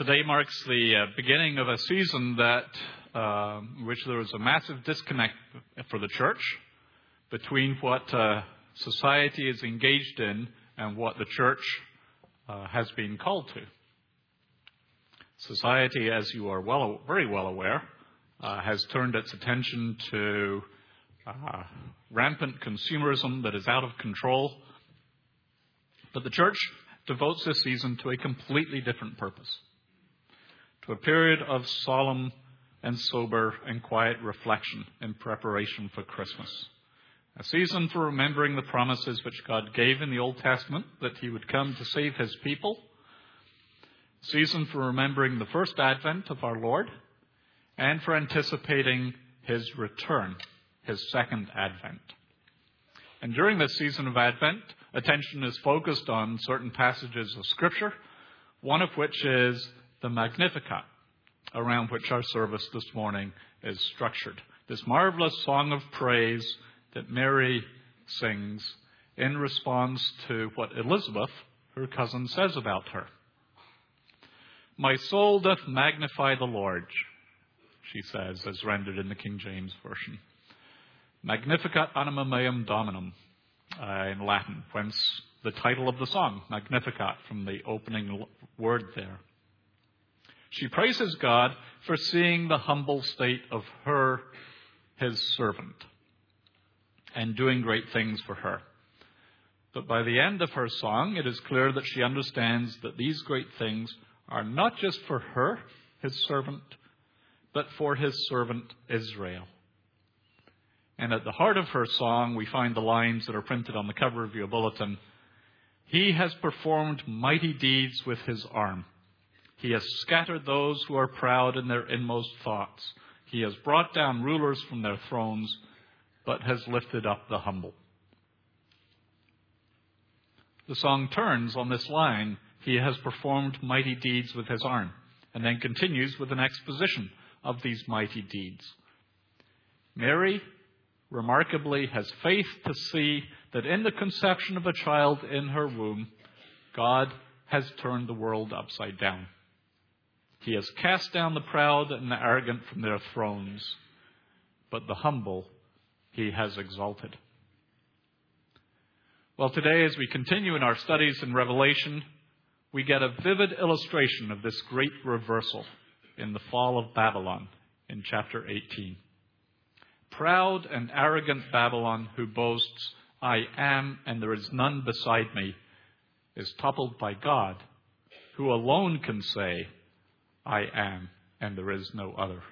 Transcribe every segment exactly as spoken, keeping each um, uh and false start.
Today marks the uh, beginning of a season that, uh, in which there was a massive disconnect for the church between what uh, society is engaged in and what the church uh, has been called to. Society, as you are well, very well aware, uh, has turned its attention to uh, rampant consumerism that is out of control. But the church devotes this season to a completely different purpose, to a period of solemn and sober and quiet reflection in preparation for Christmas. A season for remembering the promises which God gave in the Old Testament that he would come to save his people. A season for remembering the first advent of our Lord and for anticipating his return, his second advent. And during this season of Advent, attention is focused on certain passages of Scripture, one of which is the Magnificat, around which our service this morning is structured. This marvelous song of praise that Mary sings in response to what Elizabeth, her cousin, says about her. My soul doth magnify the Lord, she says, as rendered in the King James Version. Magnificat anima meum Dominum, uh, in Latin, whence the title of the song, Magnificat, from the opening word there. She praises God for seeing the humble state of her, his servant, and doing great things for her. But by the end of her song, it is clear that she understands that these great things are not just for her, his servant, but for his servant Israel. And at the heart of her song, we find the lines that are printed on the cover of your bulletin. He has performed mighty deeds with his arm. He has scattered those who are proud in their inmost thoughts. He has brought down rulers from their thrones, but has lifted up the humble. The song turns on this line, he has performed mighty deeds with his arm, and then continues with an exposition of these mighty deeds. Mary, remarkably, has faith to see that in the conception of a child in her womb, God has turned the world upside down. He has cast down the proud and the arrogant from their thrones, but the humble he has exalted. Well, today, as we continue in our studies in Revelation, we get a vivid illustration of this great reversal in the fall of Babylon in chapter eighteen. Proud and arrogant Babylon, who boasts, I am and there is none beside me, is toppled by God, who alone can say, I am and there is no other.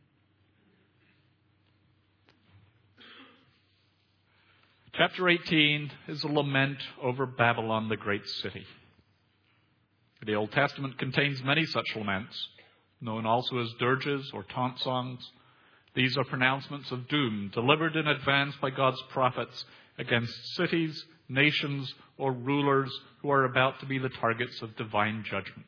Chapter eighteen is a lament over Babylon, the great city. The Old Testament contains many such laments, known also as dirges or taunt songs. These are pronouncements of doom delivered in advance by God's prophets against cities, nations, or rulers who are about to be the targets of divine judgment.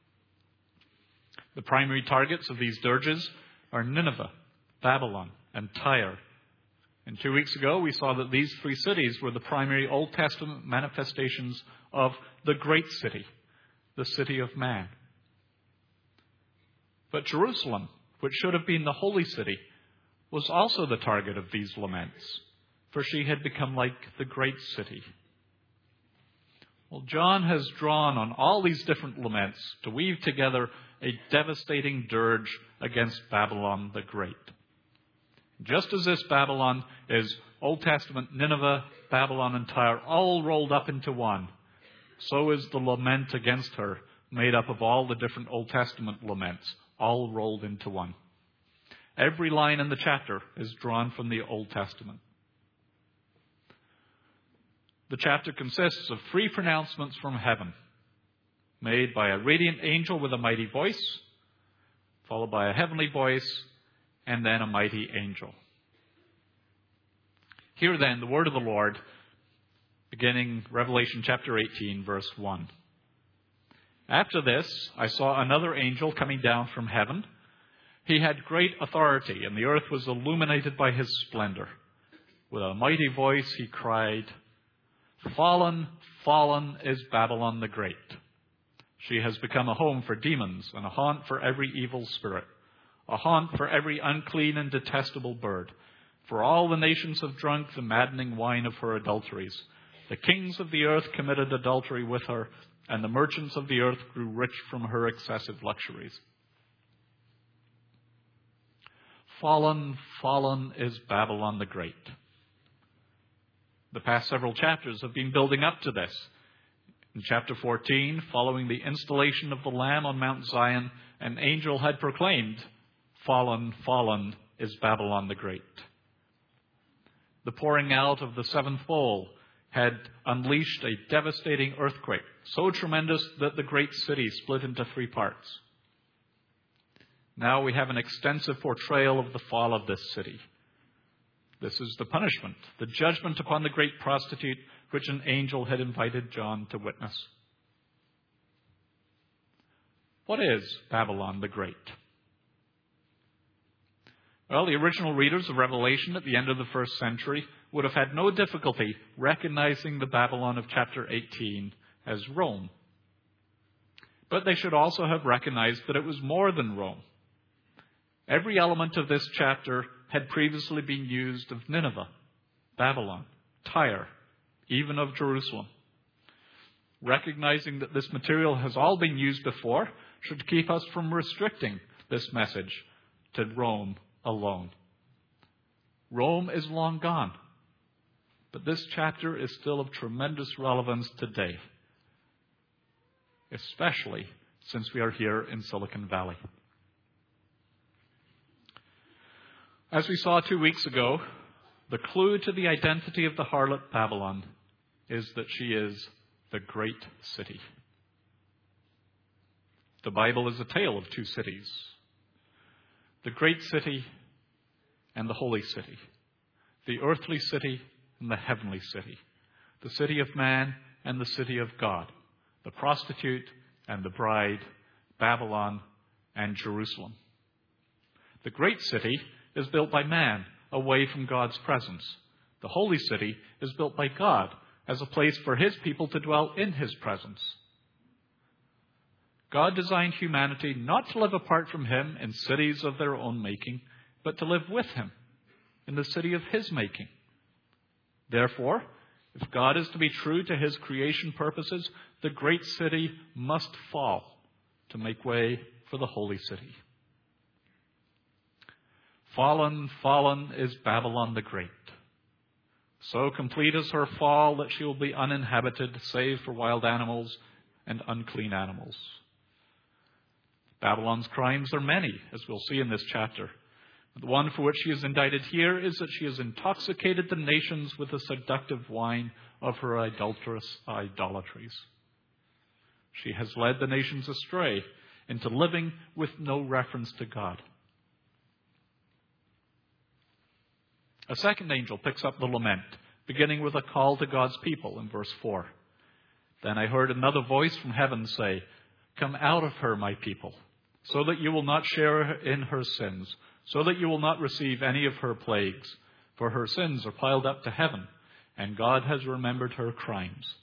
The primary targets of these dirges are Nineveh, Babylon, and Tyre. And two weeks ago, we saw that these three cities were the primary Old Testament manifestations of the great city, the city of man. But Jerusalem, which should have been the holy city, was also the target of these laments, for she had become like the great city. Well, John has drawn on all these different laments to weave together a devastating dirge against Babylon the Great. Just as this Babylon is Old Testament Nineveh, Babylon, and Tyre all rolled up into one, so is the lament against her made up of all the different Old Testament laments, all rolled into one. Every line in the chapter is drawn from the Old Testament. The chapter consists of three pronouncements from heaven, made by a radiant angel with a mighty voice, followed by a heavenly voice, and then a mighty angel. Hear then the word of the Lord, beginning Revelation chapter eighteen, verse one. After this, I saw another angel coming down from heaven. He had great authority, and the earth was illuminated by his splendor. With a mighty voice he cried, Fallen, fallen is Babylon the Great. She has become a home for demons and a haunt for every evil spirit, a haunt for every unclean and detestable bird. For all the nations have drunk the maddening wine of her adulteries. The kings of the earth committed adultery with her, and the merchants of the earth grew rich from her excessive luxuries. Fallen, fallen is Babylon the Great. The past several chapters have been building up to this. In chapter fourteen, following the installation of the Lamb on Mount Zion, an angel had proclaimed, "Fallen, fallen is Babylon the Great." The pouring out of the seventh bowl had unleashed a devastating earthquake, so tremendous that the great city split into three parts. Now we have an extensive portrayal of the fall of this city. This is the punishment, the judgment upon the great prostitute, which an angel had invited John to witness. What is Babylon the Great? Well, the original readers of Revelation at the end of the first century would have had no difficulty recognizing the Babylon of chapter eighteen as Rome. But they should also have recognized that it was more than Rome. Every element of this chapter had previously been used of Nineveh, Babylon, Tyre, even of Jerusalem. Recognizing that this material has all been used before should keep us from restricting this message to Rome alone. Rome is long gone, but this chapter is still of tremendous relevance today, especially since we are here in Silicon Valley. As we saw two weeks ago, the clue to the identity of the harlot Babylon is that she is the great city. The Bible is a tale of two cities, the great city and the holy city, the earthly city and the heavenly city, the city of man and the city of God, the prostitute and the bride, Babylon and Jerusalem. The great city is built by man away from God's presence. The holy city is built by God as a place for his people to dwell in his presence. God designed humanity not to live apart from him in cities of their own making, but to live with him in the city of his making. Therefore, if God is to be true to his creation purposes, the great city must fall to make way for the holy city. Fallen, fallen is Babylon the Great. So complete is her fall that she will be uninhabited, save for wild animals and unclean animals. Babylon's crimes are many, as we'll see in this chapter. The one for which she is indicted here is that she has intoxicated the nations with the seductive wine of her adulterous idolatries. She has led the nations astray into living with no reference to God. A second angel picks up the lament, beginning with a call to God's people in verse four. Then I heard another voice from heaven say, "Come out of her, my people, so that you will not share in her sins, so that you will not receive any of her plagues, for her sins are piled up to heaven, and God has remembered her crimes."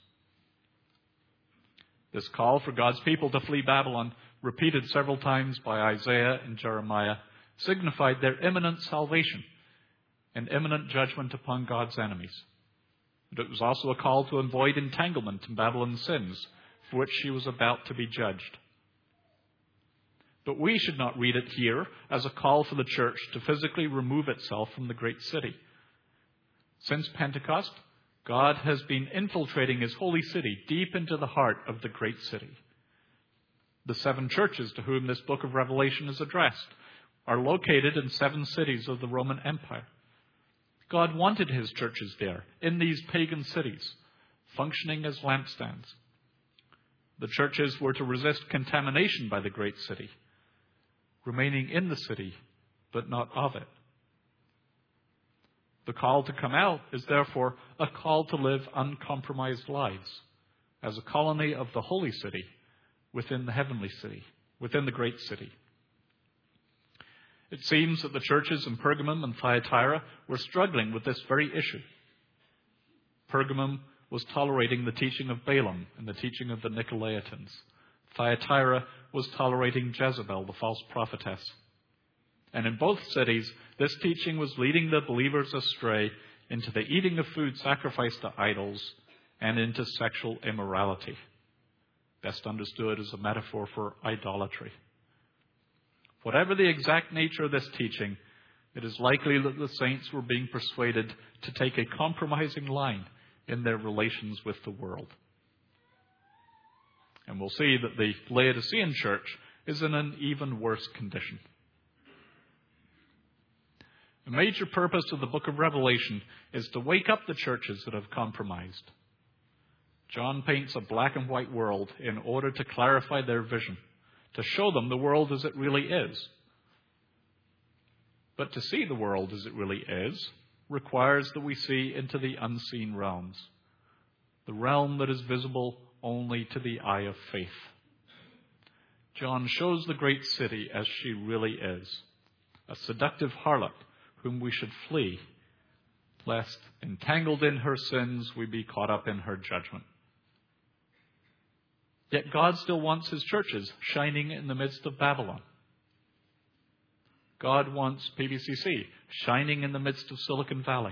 This call for God's people to flee Babylon, repeated several times by Isaiah and Jeremiah, signified their imminent salvation and imminent judgment upon God's enemies. But it was also a call to avoid entanglement in Babylon's sins, for which she was about to be judged. But we should not read it here as a call for the church to physically remove itself from the great city. Since Pentecost, God has been infiltrating his holy city deep into the heart of the great city. The seven churches to whom this book of Revelation is addressed are located in seven cities of the Roman Empire. God wanted his churches there, in these pagan cities, functioning as lampstands. The churches were to resist contamination by the great city, remaining in the city, but not of it. The call to come out is therefore a call to live uncompromised lives as a colony of the holy city within the heavenly city, within the great city. It seems that the churches in Pergamum and Thyatira were struggling with this very issue. Pergamum was tolerating the teaching of Balaam and the teaching of the Nicolaitans. Thyatira was tolerating Jezebel, the false prophetess. And in both cities, this teaching was leading the believers astray into the eating of food sacrificed to idols and into sexual immorality, best understood as a metaphor for idolatry. Whatever the exact nature of this teaching, it is likely that the saints were being persuaded to take a compromising line in their relations with the world. And we'll see that the Laodicean church is in an even worse condition. A major purpose of the book of Revelation is to wake up the churches that have compromised. John paints a black and white world in order to clarify their vision, to show them the world as it really is. But to see the world as it really is requires that we see into the unseen realms, the realm that is visible only to the eye of faith. John shows the great city as she really is, a seductive harlot whom we should flee, lest, entangled in her sins, we be caught up in her judgment. Yet God still wants his churches shining in the midst of Babylon. God wants P B C C shining in the midst of Silicon Valley.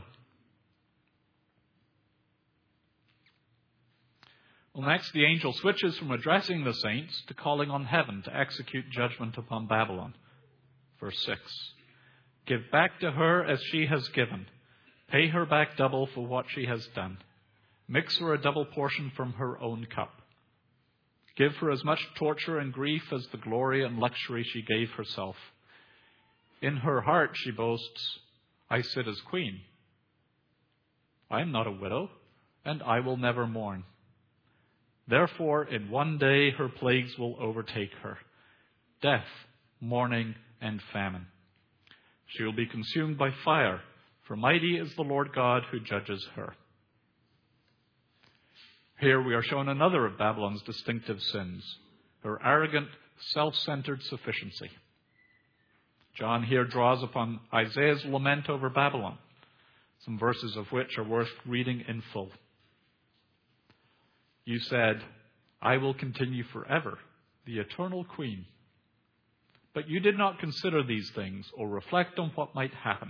Well, next, the angel switches from addressing the saints to calling on heaven to execute judgment upon Babylon. Verse six. Give back to her as she has given. Pay her back double for what she has done. Mix her a double portion from her own cup. Give her as much torture and grief as the glory and luxury she gave herself. In her heart she boasts, I sit as queen. I am not a widow, and I will never mourn. Therefore, in one day her plagues will overtake her. Death, mourning, and famine. She will be consumed by fire, for mighty is the Lord God who judges her. Here we are shown another of Babylon's distinctive sins, her arrogant, self-centered sufficiency. John here draws upon Isaiah's lament over Babylon, some verses of which are worth reading in full. You said, I will continue forever, the eternal queen. But you did not consider these things or reflect on what might happen.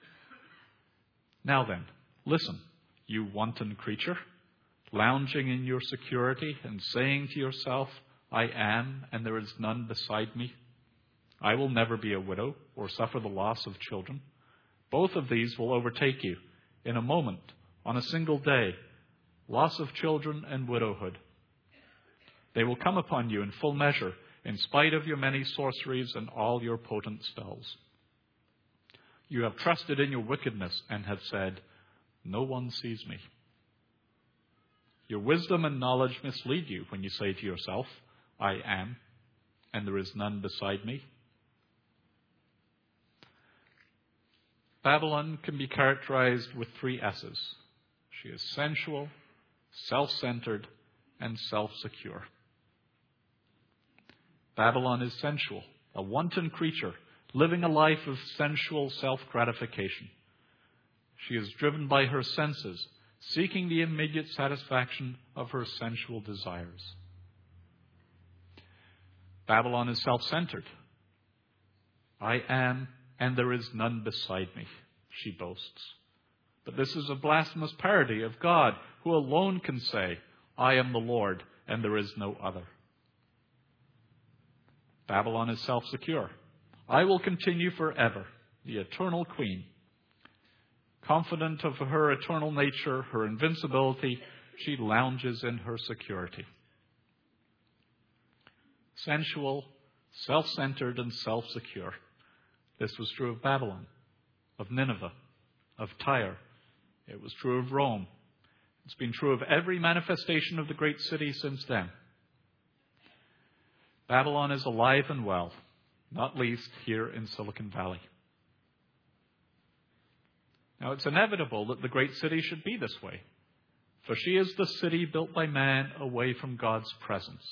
Now then, listen, you wanton creature, lounging in your security and saying to yourself, I am, and there is none beside me. I will never be a widow or suffer the loss of children. Both of these will overtake you in a moment, on a single day, loss of children and widowhood. They will come upon you in full measure, in spite of your many sorceries and all your potent spells. You have trusted in your wickedness and have said, no one sees me. Your wisdom and knowledge mislead you when you say to yourself, I am, and there is none beside me. Babylon can be characterized with three S's. She is sensual, self-centered, and self-secure. Babylon is sensual, a wanton creature, living a life of sensual self-gratification. She is driven by her senses, seeking the immediate satisfaction of her sensual desires. Babylon is self-centered. I am, and there is none beside me, she boasts. But this is a blasphemous parody of God, who alone can say, I am the Lord, and there is no other. Babylon is self-secure. I will continue forever, the eternal queen. Confident of her eternal nature, her invincibility, she lounges in her security. Sensual, self-centered, and self-secure. This was true of Babylon, of Nineveh, of Tyre. It was true of Rome. It's been true of every manifestation of the great city since then. Babylon is alive and well, not least here in Silicon Valley. Now, it's inevitable that the great city should be this way, for she is the city built by man away from God's presence.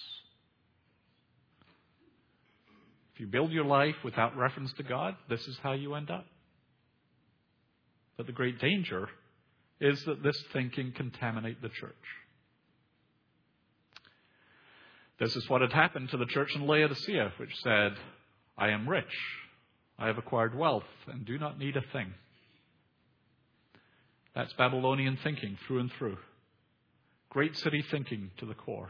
If you build your life without reference to God, this is how you end up. But the great danger is that this thinking contaminates the church. This is what had happened to the church in Laodicea, which said, I am rich, I have acquired wealth, and do not need a thing. That's Babylonian thinking through and through. Great city thinking to the core.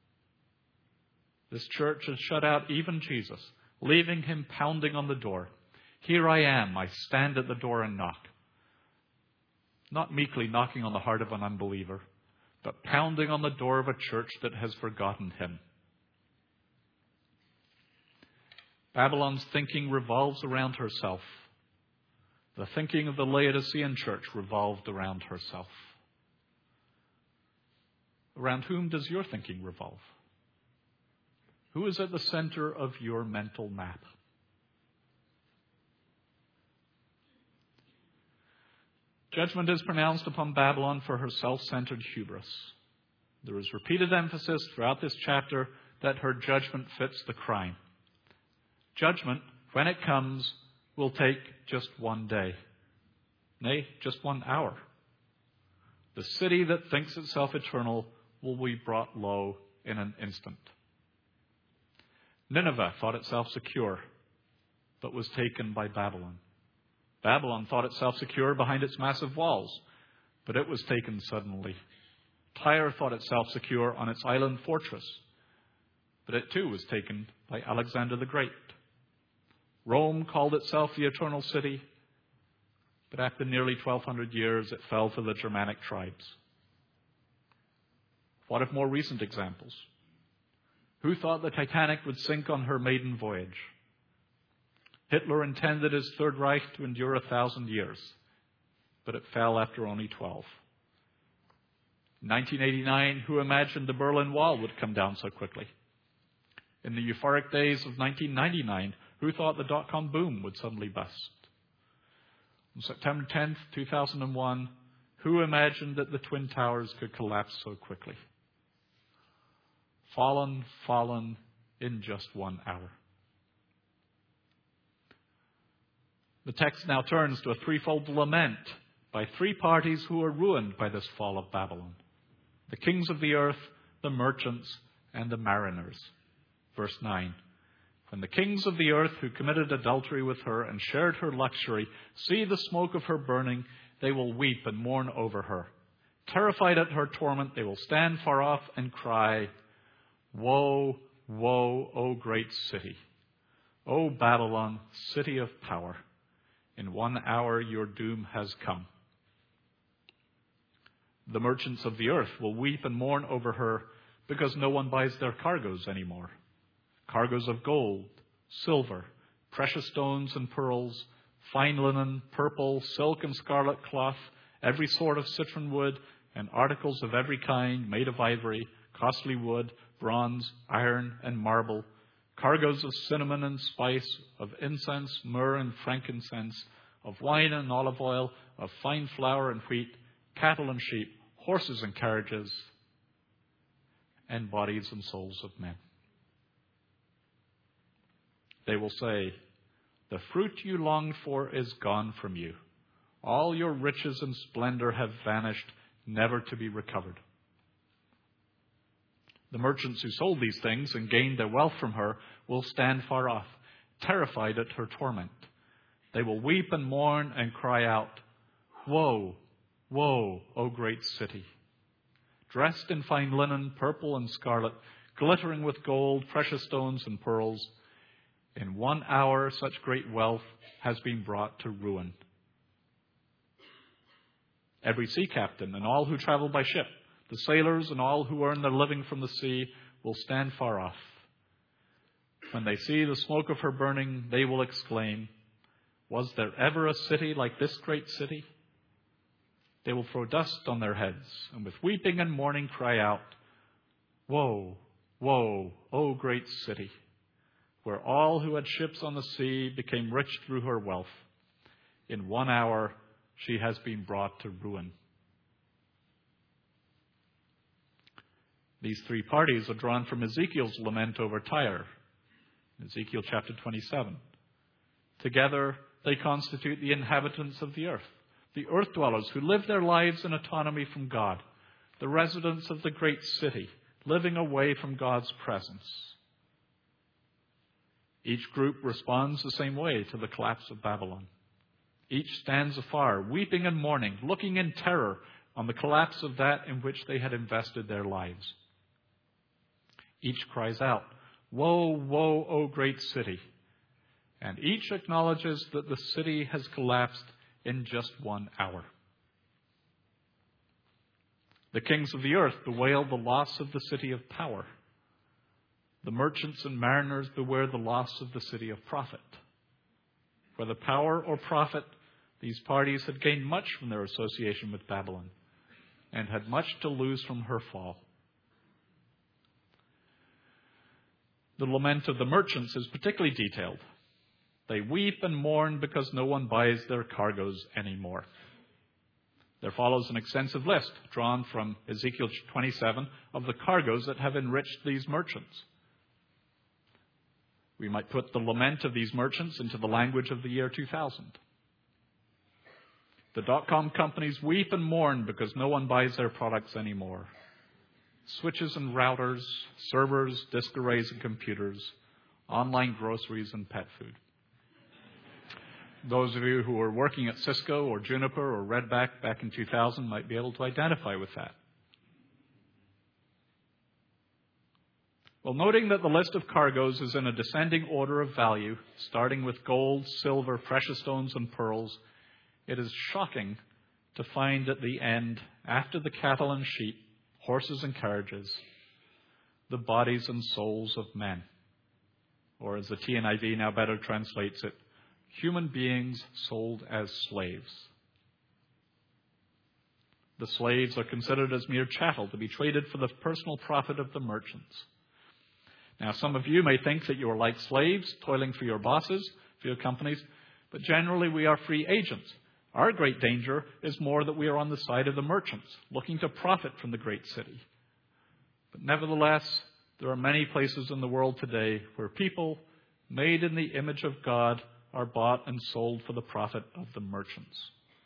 This church has shut out even Jesus, leaving him pounding on the door. Here I am, I stand at the door and knock. Not meekly knocking on the heart of an unbeliever, but pounding on the door of a church that has forgotten him. Babylon's thinking revolves around herself. The thinking of the Laodicean church revolved around herself. Around whom does your thinking revolve? Who is at the center of your mental map? Judgment is pronounced upon Babylon for her self-centered hubris. There is repeated emphasis throughout this chapter that her judgment fits the crime. Judgment, when it comes, will take just one day. Nay, just one hour. The city that thinks itself eternal will be brought low in an instant. Nineveh thought itself secure, but was taken by Babylon. Babylon thought itself secure behind its massive walls, but it was taken suddenly. Tyre thought itself secure on its island fortress, but it too was taken by Alexander the Great. Rome called itself the eternal city, but after nearly twelve hundred years it fell to the Germanic tribes. What of more recent examples? Who thought the Titanic would sink on her maiden voyage? Hitler intended his Third Reich to endure a thousand years, but it fell after only twelve. In nineteen eighty-nine, who imagined the Berlin Wall would come down so quickly? In the euphoric days of nineteen ninety-nine, who thought the dot-com boom would suddenly bust? On September tenth, two thousand one, who imagined that the Twin Towers could collapse so quickly? Fallen, fallen in just one hour. The text now turns to a threefold lament by three parties who are ruined by this fall of Babylon. The kings of the earth, the merchants, and the mariners. Verse nine. When the kings of the earth who committed adultery with her and shared her luxury see the smoke of her burning, they will weep and mourn over her. Terrified at her torment, they will stand far off and cry, Woe, woe, O great city! O Babylon, city of power! In one hour your doom has come. The merchants of the earth will weep and mourn over her because no one buys their cargoes anymore. Cargoes of gold, silver, precious stones and pearls, fine linen, purple, silk and scarlet cloth, every sort of citron wood, and articles of every kind made of ivory, costly wood, bronze, iron, and marble, cargoes of cinnamon and spice, of incense, myrrh and frankincense, of wine and olive oil, of fine flour and wheat, cattle and sheep, horses and carriages, and bodies and souls of men. They will say, the fruit you longed for is gone from you. All your riches and splendor have vanished, never to be recovered. The merchants who sold these things and gained their wealth from her will stand far off, terrified at her torment. They will weep and mourn and cry out, Woe, woe, O great city! Dressed in fine linen, purple and scarlet, glittering with gold, precious stones and pearls, in one hour such great wealth has been brought to ruin. Every sea captain and all who travel by ship, the sailors and all who earn their living from the sea, will stand far off. When they see the smoke of her burning, they will exclaim, Was there ever a city like this great city? They will throw dust on their heads, and with weeping and mourning cry out, Woe, woe, O great city, where all who had ships on the sea became rich through her wealth. In one hour she has been brought to ruin. These three parties are drawn from Ezekiel's lament over Tyre, Ezekiel chapter twenty-seven. Together, they constitute the inhabitants of the earth, the earth dwellers who live their lives in autonomy from God, the residents of the great city, living away from God's presence. Each group responds the same way to the collapse of Babylon. Each stands afar, weeping and mourning, looking in terror on the collapse of that in which they had invested their lives. Each cries out, "Woe, woe, O great city!" And each acknowledges that the city has collapsed in just one hour. The kings of the earth bewail the loss of the city of power. The merchants and mariners beware the loss of the city of profit. Whether power or profit, these parties had gained much from their association with Babylon and had much to lose from her fall. The lament of the merchants is particularly detailed. They weep and mourn because no one buys their cargoes anymore. There follows an extensive list drawn from Ezekiel twenty-seven of the cargoes that have enriched these merchants. We might put the lament of these merchants into the language of the year two thousand. The dot-com companies weep and mourn because no one buys their products anymore. Switches and routers, servers, disk arrays and computers, online groceries and pet food. Those of you who were working at Cisco or Juniper or Redback back in two thousand might be able to identify with that. Well, noting that the list of cargoes is in a descending order of value, starting with gold, silver, precious stones, and pearls, it is shocking to find at the end, after the cattle and sheep, horses and carriages, the bodies and souls of men. Or as the T N I V now better translates it, human beings sold as slaves. The slaves are considered as mere chattel to be traded for the personal profit of the merchants. Now, some of you may think that you are like slaves, toiling for your bosses, for your companies, but generally we are free agents. Our great danger is more that we are on the side of the merchants, looking to profit from the great city. But nevertheless, there are many places in the world today where people made in the image of God are bought and sold for the profit of the merchants.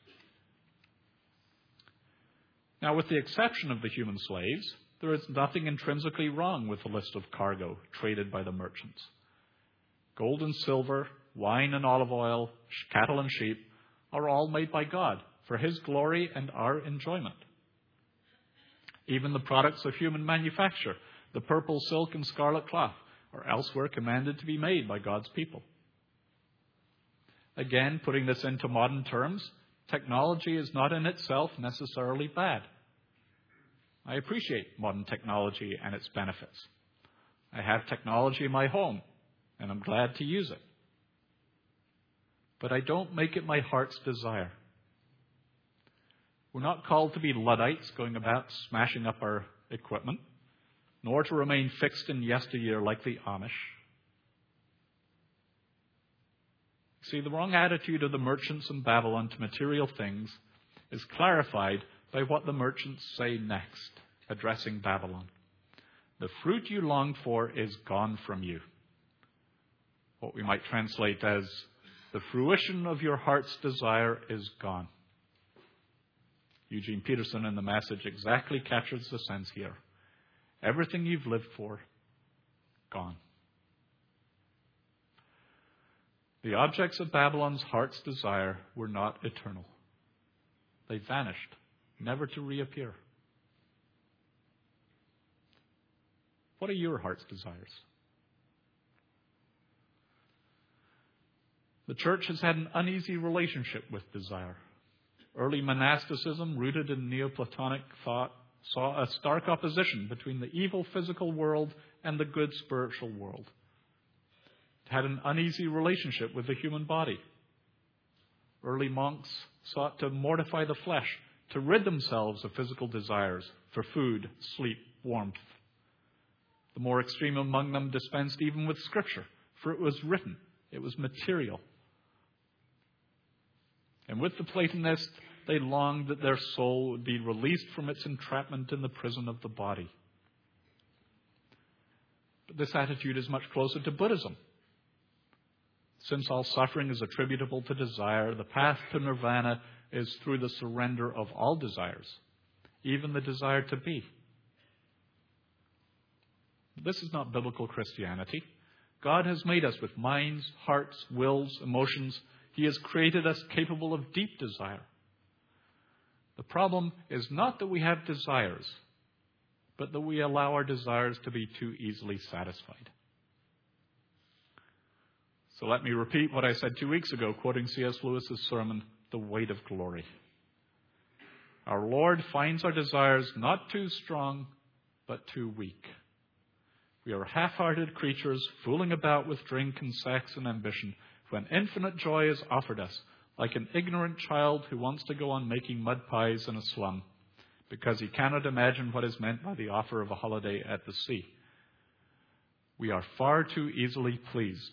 Now, with the exception of the human slaves, there is nothing intrinsically wrong with the list of cargo traded by the merchants. Gold and silver, wine and olive oil, cattle and sheep are all made by God for His glory and our enjoyment. Even the products of human manufacture, the purple silk and scarlet cloth, are elsewhere commanded to be made by God's people. Again, putting this into modern terms, technology is not in itself necessarily bad. I appreciate modern technology and its benefits. I have technology in my home, and I'm glad to use it. But I don't make it my heart's desire. We're not called to be Luddites going about smashing up our equipment, nor to remain fixed in yesteryear like the Amish. See, the wrong attitude of the merchants in Babylon to material things is clarified by what the merchants say next, addressing Babylon. The fruit you longed for is gone from you. What we might translate as, the fruition of your heart's desire is gone. Eugene Peterson in The Message exactly captures the sense here. Everything you've lived for, gone. The objects of Babylon's heart's desire were not eternal. They vanished, never to reappear. What are your heart's desires? The church has had an uneasy relationship with desire. Early monasticism, rooted in Neoplatonic thought, saw a stark opposition between the evil physical world and the good spiritual world. It had an uneasy relationship with the human body. Early monks sought to mortify the flesh, to rid themselves of physical desires for food, sleep, warmth. The more extreme among them dispensed even with Scripture, for it was written, it was material. And with the Platonists, they longed that their soul would be released from its entrapment in the prison of the body. But this attitude is much closer to Buddhism. Since all suffering is attributable to desire, the path to nirvana is through the surrender of all desires, even the desire to be. This is not biblical Christianity. God has made us with minds, hearts, wills, emotions. He has created us capable of deep desire. The problem is not that we have desires, but that we allow our desires to be too easily satisfied. So let me repeat what I said two weeks ago, quoting C S Lewis's sermon, The Weight of Glory. Our Lord finds our desires not too strong, but too weak. We are half-hearted creatures fooling about with drink and sex and ambition when infinite joy is offered us, like an ignorant child who wants to go on making mud pies in a slum because he cannot imagine what is meant by the offer of a holiday at the sea. We are far too easily pleased.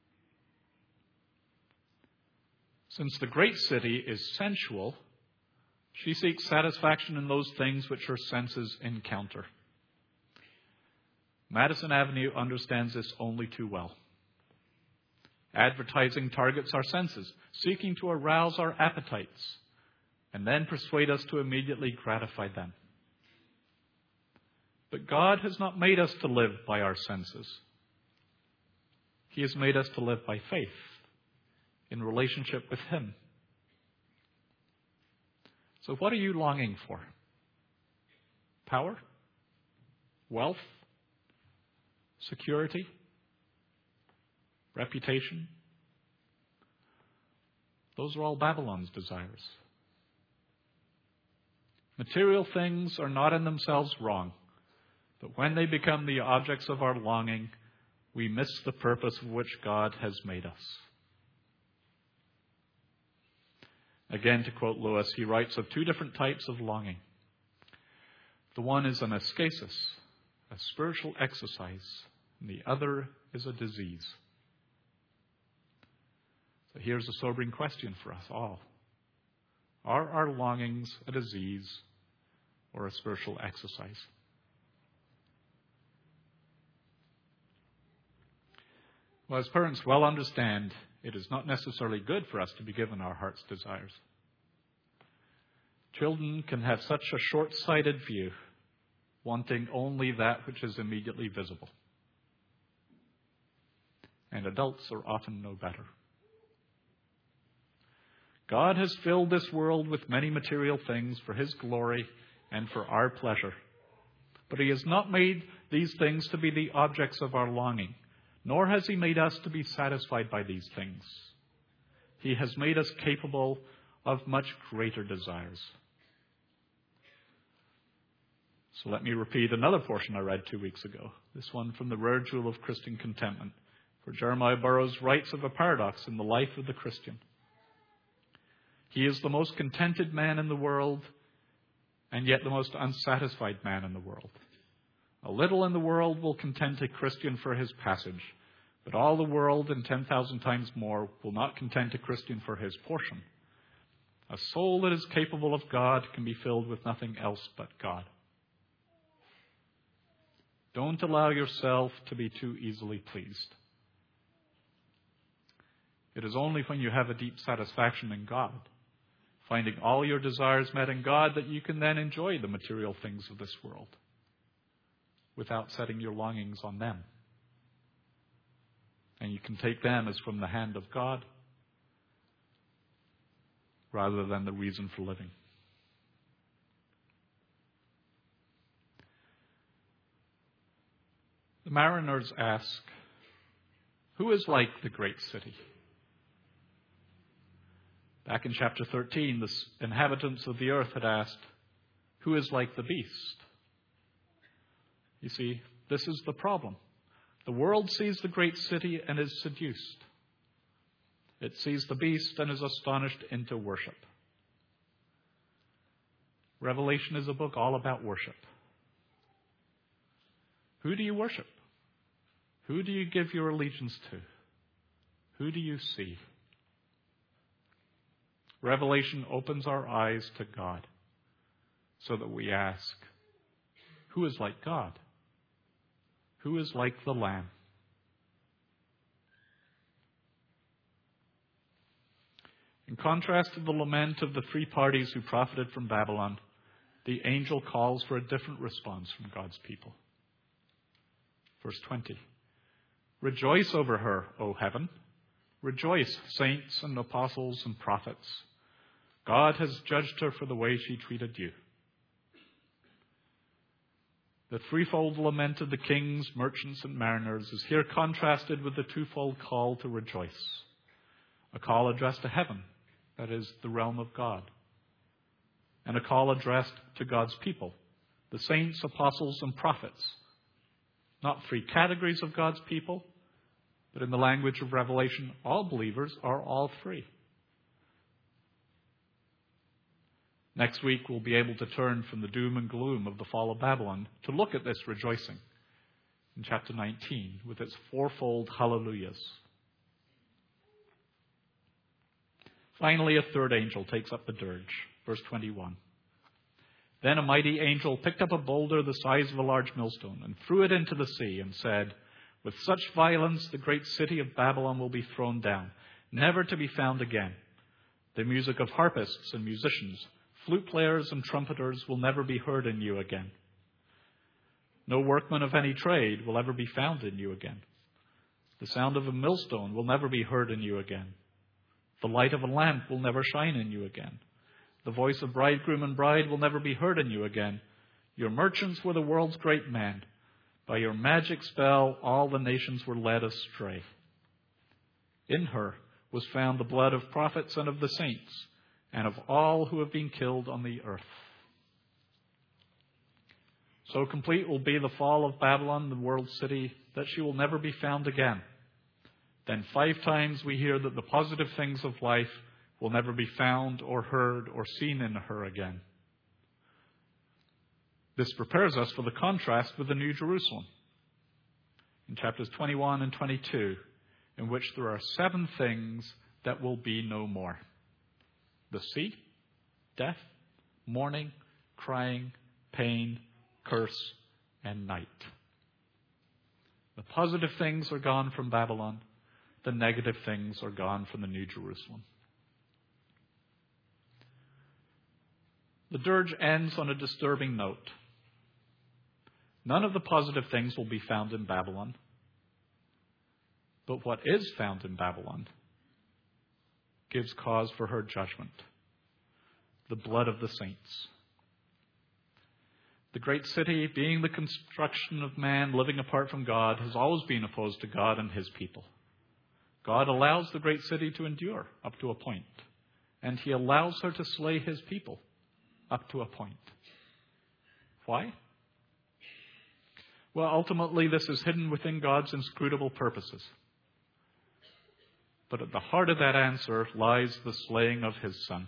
Since the great city is sensual, she seeks satisfaction in those things which her senses encounter. Madison Avenue understands this only too well. Advertising targets our senses, seeking to arouse our appetites, and then persuade us to immediately gratify them. But God has not made us to live by our senses. He has made us to live by faith, in relationship with Him. So what are you longing for? Power? Wealth? Security? Reputation? Those are all Babylon's desires. Material things are not in themselves wrong, but when they become the objects of our longing, we miss the purpose for which God has made us. Again, to quote Lewis, he writes of two different types of longing. The one is an ascesis, a spiritual exercise, and the other is a disease. So here's a sobering question for us all. Are our longings a disease or a spiritual exercise? Well, as parents well understand, it is not necessarily good for us to be given our heart's desires. Children can have such a short-sighted view, wanting only that which is immediately visible. And adults are often no better. God has filled this world with many material things for His glory and for our pleasure. But He has not made these things to be the objects of our longing, nor has He made us to be satisfied by these things. He has made us capable of much greater desires. So let me repeat another portion I read two weeks ago, this one from the Rare Jewel of Christian Contentment, where Jeremiah Burroughs writes of a paradox in the life of the Christian. He is the most contented man in the world, and yet the most unsatisfied man in the world. A little in the world will content a Christian for his passage, but all the world and ten thousand times more will not content a Christian for his portion. A soul that is capable of God can be filled with nothing else but God. Don't allow yourself to be too easily pleased. It is only when you have a deep satisfaction in God, finding all your desires met in God, that you can then enjoy the material things of this world without setting your longings on them. And you can take them as from the hand of God rather than the reason for living. The mariners ask, who is like the great city? Back in chapter thirteen, the inhabitants of the earth had asked, who is like the beast? You see, this is the problem. The world sees the great city and is seduced. It sees the beast and is astonished into worship. Revelation is a book all about worship. Who do you worship? Who do you give your allegiance to? Who do you see? Revelation opens our eyes to God so that we ask, who is like God? Who is like the Lamb? In contrast to the lament of the three parties who profited from Babylon, the angel calls for a different response from God's people. Verse twenty. Rejoice over her, O heaven. Rejoice, saints and apostles and prophets. God has judged her for the way she treated you. The threefold lament of the kings, merchants, and mariners is here contrasted with the twofold call to rejoice. A call addressed to heaven, that is, the realm of God. And a call addressed to God's people, the saints, apostles, and prophets. Not three categories of God's people, but in the language of Revelation, all believers are all three. Next week, we'll be able to turn from the doom and gloom of the fall of Babylon to look at this rejoicing in chapter nineteen with its fourfold hallelujahs. Finally, a third angel takes up the dirge. Verse twenty-one. Then a mighty angel picked up a boulder the size of a large millstone and threw it into the sea and said, with such violence the great city of Babylon will be thrown down, never to be found again. The music of harpists and musicians, flute players and trumpeters will never be heard in you again. No workman of any trade will ever be found in you again. The sound of a millstone will never be heard in you again. The light of a lamp will never shine in you again. The voice of bridegroom and bride will never be heard in you again. Your merchants were the world's great men. By your magic spell, all the nations were led astray. In her was found the blood of prophets and of the saints, and of all who have been killed on the earth. So complete will be the fall of Babylon, the world city, that she will never be found again. Then five times we hear that the positive things of life will never be found or heard or seen in her again. This prepares us for the contrast with the New Jerusalem in chapters twenty-one and twenty-two, in which there are seven things that will be no more. The sea, death, mourning, crying, pain, curse, and night. The positive things are gone from Babylon. The negative things are gone from the New Jerusalem. The dirge ends on a disturbing note. None of the positive things will be found in Babylon. But what is found in Babylon gives cause for her judgment. The blood of the saints. The great city, being the construction of man living apart from God, has always been opposed to God and his people. God allows the great city to endure up to a point, and he allows her to slay his people up to a point. Why? Well, ultimately, this is hidden within God's inscrutable purposes. But at the heart of that answer lies the slaying of his son.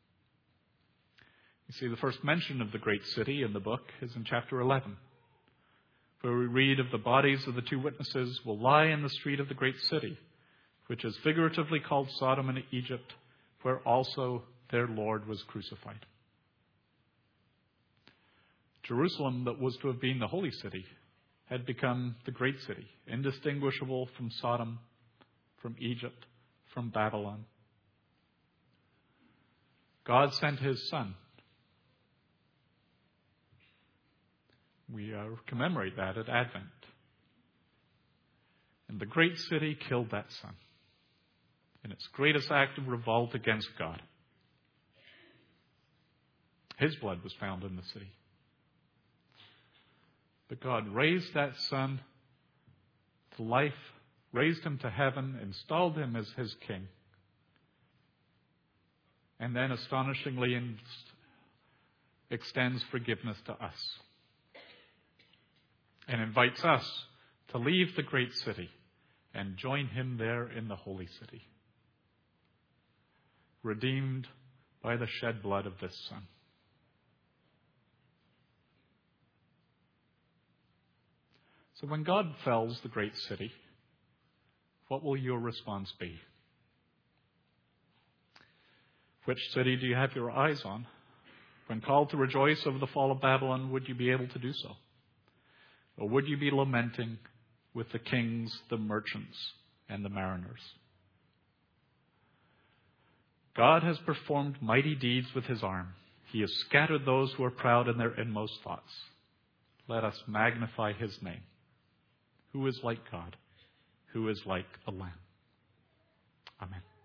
You see, the first mention of the great city in the book is in chapter eleven, where we read of the bodies of the two witnesses will lie in the street of the great city, which is figuratively called Sodom and Egypt, where also their Lord was crucified. Jerusalem, that was to have been the holy city, had become the great city, indistinguishable from Sodom, from Egypt, from Babylon. God sent his son. We uh, commemorate that at Advent. And the great city killed that son in its greatest act of revolt against God. His blood was found in the city. But God raised that son to life, raised him to heaven, installed him as his king, and then astonishingly extends forgiveness to us and invites us to leave the great city and join him there in the holy city, redeemed by the shed blood of this son. So when God fells the great city, what will your response be? Which city do you have your eyes on? When called to rejoice over the fall of Babylon, would you be able to do so? Or would you be lamenting with the kings, the merchants, and the mariners? God has performed mighty deeds with his arm. He has scattered those who are proud in their inmost thoughts. Let us magnify his name. Who is like God? Who is like the Lamb? Amen.